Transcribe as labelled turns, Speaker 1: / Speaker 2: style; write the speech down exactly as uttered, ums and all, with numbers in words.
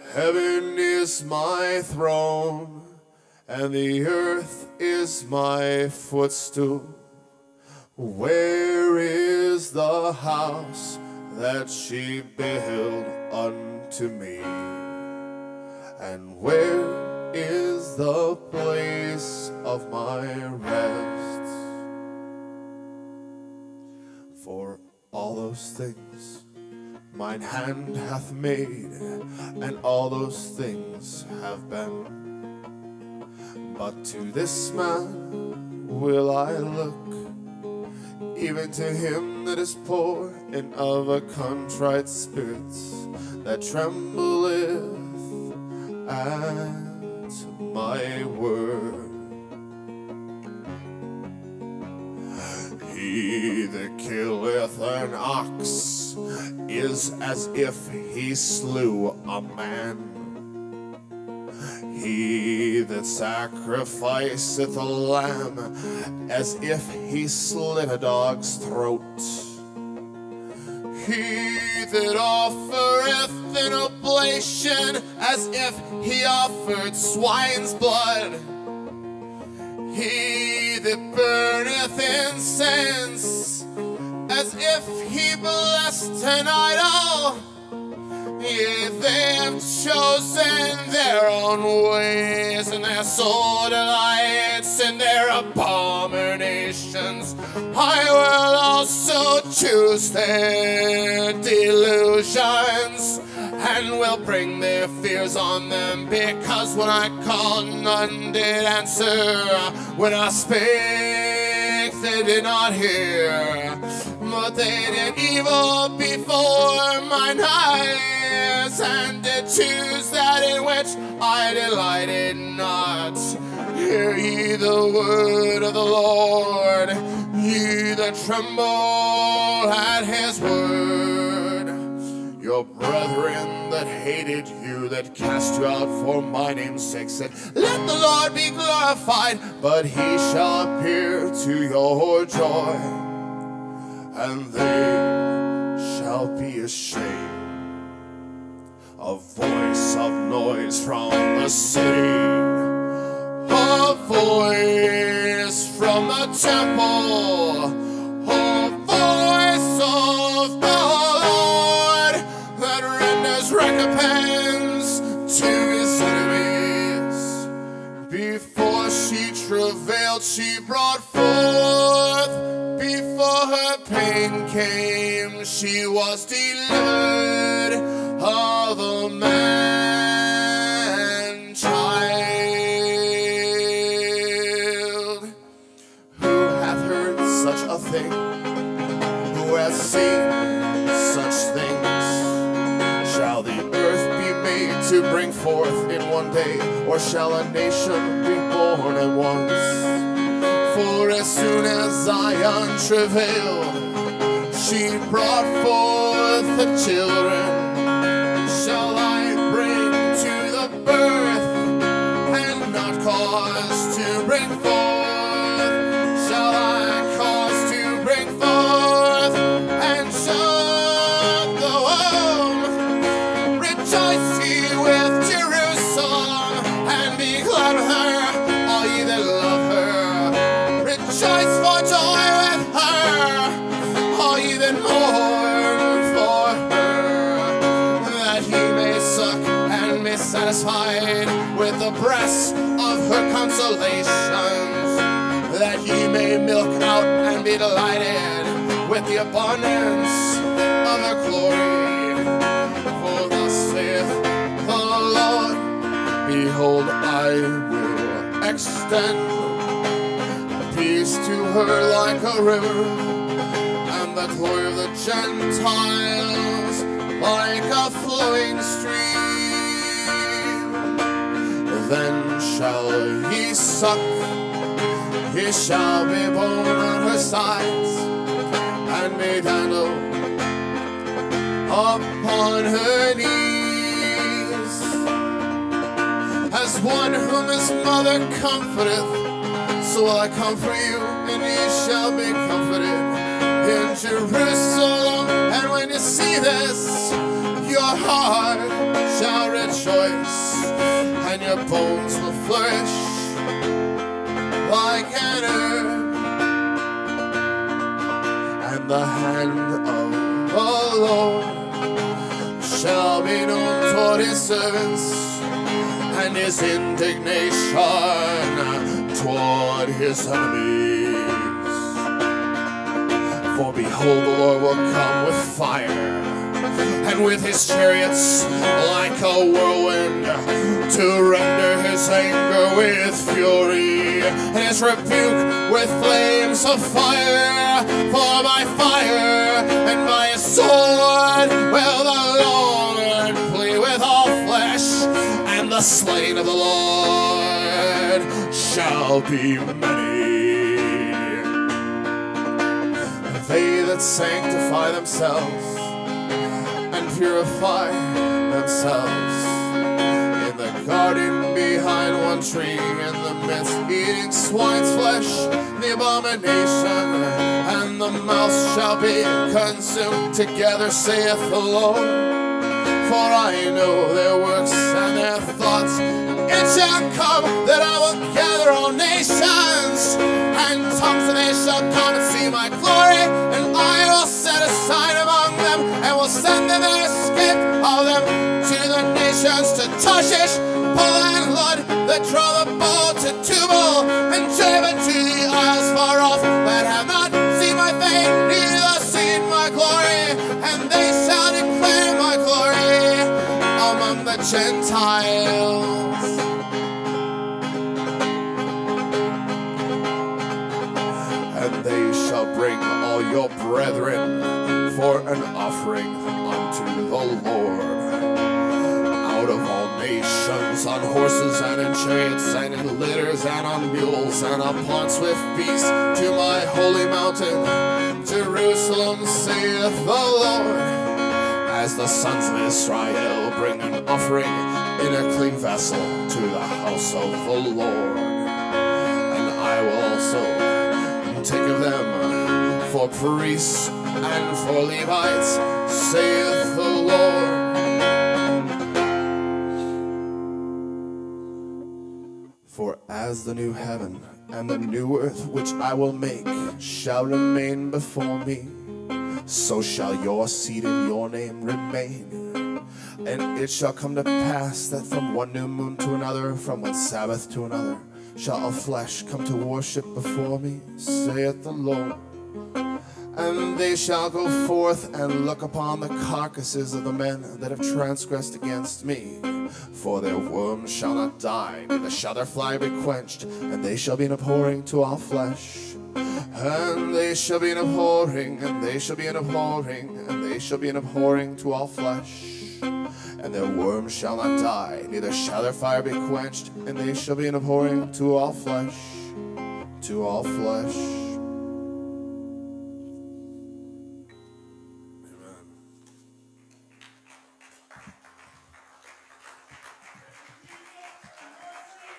Speaker 1: Heaven is my throne, and the earth is my footstool. Where is the house that she built unto me? And where is the place of my rest? For all those things mine hand hath made, and all those things have been. But to this man will I look, even to him that is poor and of a contrite spirit, that trembleth at my word. He that killeth an ox is as if he slew a man. He that sacrificeth a lamb as if he slit a dog's throat. He that offereth an oblation as if he offered swine's blood. He that burneth incense as if he blessed an idol. Yea, they have chosen their own ways, and their soul delights in their abominations. I will also choose their delusions, and will bring their fears on them, because when I called, none did answer. When I spake, they did not hear, but they did evil before mine eyes, and did choose that in which I delighted not. Hear ye the word of the Lord, ye that tremble at his word. Your brethren that hated you, that cast you out for my name's sake, said, let the Lord be glorified, but he shall appear to your joy, and they shall be ashamed. A voice of noise from the city, a voice from the temple, a voice of the Lord that renders recompense to his enemies. Before she travailed, she brought forth. Before her pain came, she was delivered of a man child. Who hath heard such a thing? Who hath seen such things? Shall the earth be made to bring forth in one day, or shall a nation be born at once? For as soon as Zion travailed, she brought forth the children. Shall I bring to the birth, and not cause to bring forth? Shall I cause to bring forth, and shut the womb? Rejoice ye with Jerusalem, and be glad with her, all ye that love her. Rejoice for joy with her, all ye that mourn for her, that he may suck and be satisfied with the breasts of her consolations, that he may milk out and be delighted with the abundance of her glory. For thus saith the Lord, behold, I will extend peace to her like a river, and the glory of the Gentiles like a flowing stream. Then shall he suck, he shall be born on her sides, and be dandled upon her knees. As one whom his mother comforteth, so will I comfort you, and ye shall be comforted in Jerusalem. And when you see this, your heart shall rejoice. your bones will flourish like an herb, and the hand of the Lord shall be known toward his servants, and his indignation toward his enemies. For behold, the Lord will come with fire, and with his chariots like a whirlwind, to render his anger with fury, and his rebuke with flames of fire. For by fire and by his sword will the Lord plead with all flesh, and the slain of the Lord shall be many. They that sanctify themselves and purify themselves in the garden behind one tree, in the midst eating swine's flesh, the abomination and the mouse shall be consumed together, saith the Lord. For I know their works and their thoughts. It shall come that I will gather all nations and tongues, and they shall come and see my glory, and I will set a sign among them, and will send them an escape of them to the nations, to Tarshish, Pul and Lud, that draw the bow to Tubal, and Javan, to the isles far off, that have not seen my fame, neither seen my glory, and they shall declare my glory among the Gentiles. And they shall bring all your brethren for an offering unto the Lord out of all nations, on horses and in chariots and in litters and on mules and upon swift beasts, to my holy mountain Jerusalem, saith the Lord. As the sons of Israel bring an offering in a clean vessel to the house of the Lord, and I will also take of them for priests and for Levites, saith the Lord. For as the new heaven and the new earth which I will make shall remain before me, so shall your seed and your name remain. And it shall come to pass that from one new moon to another, from one Sabbath to another, shall all flesh come to worship before me, saith the Lord. And they shall go forth and look upon the carcasses of the men that have transgressed against me. For their worms shall not die, neither shall their fly be quenched, and they shall be an abhorring to all flesh. And they shall be an abhorring, and they shall be an abhorring, and they shall be an abhorring to all flesh. And their worms shall not die, neither shall their fire be quenched, and they shall be an abhorring to all flesh, to all flesh.